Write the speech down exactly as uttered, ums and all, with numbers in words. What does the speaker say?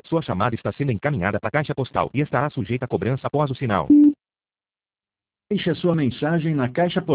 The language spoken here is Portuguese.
Sua chamada está sendo encaminhada para a caixa postal e estará sujeita a cobrança após o sinal. Deixe a sua mensagem na caixa postal.